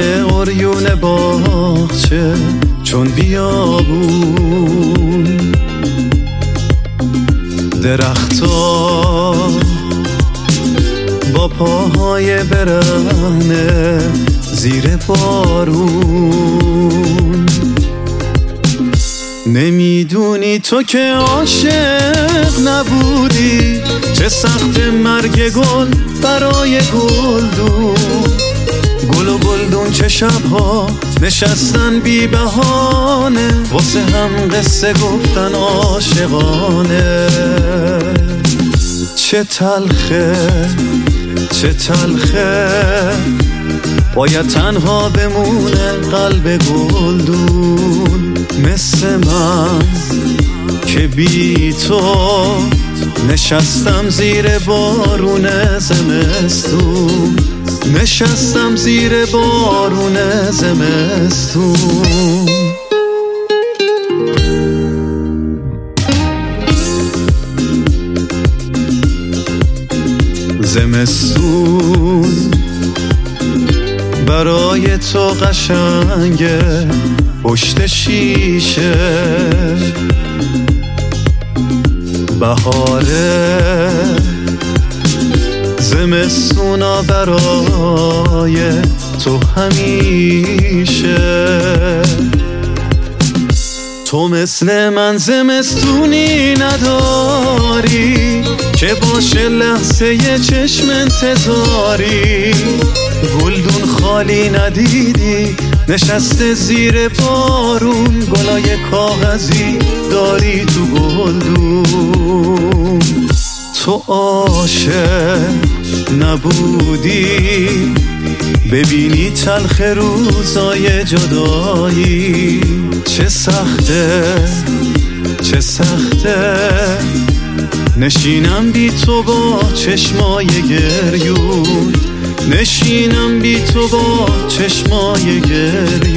عریون باغچه چون بیابون، درختا با پاهای برهنه زیر بارون. نمیدونی تو که عاشق نبودی، چه سخت مرگ گل برای گلدون. گل و گلدون چه شبها نشستن بی بهانه، واسه هم قصه گفتن عاشقانه. چه تلخه چه تلخه باید تنها بمونه قلب گلدون، مثل من که بی تو نشستم زیر بارون زمستون، نشستم زیر بارون زمستون. زمستون برای تو قشنگه پشت شیشه، بهاره زمستونا برای تو همیشه. تو مثل من زمستونی نداری که باشه لحظه چشم انتظاری. گلدون خالی ندیدی نشسته زیر بارون، گلای کاغذی داری تو گلدون. تو عاشق نبودی ببینی تلخ روزای جدایی، چه سخته چه سخته نشینم بی تو با چشمای گریون، نشینم بی تو با چشمای گریون.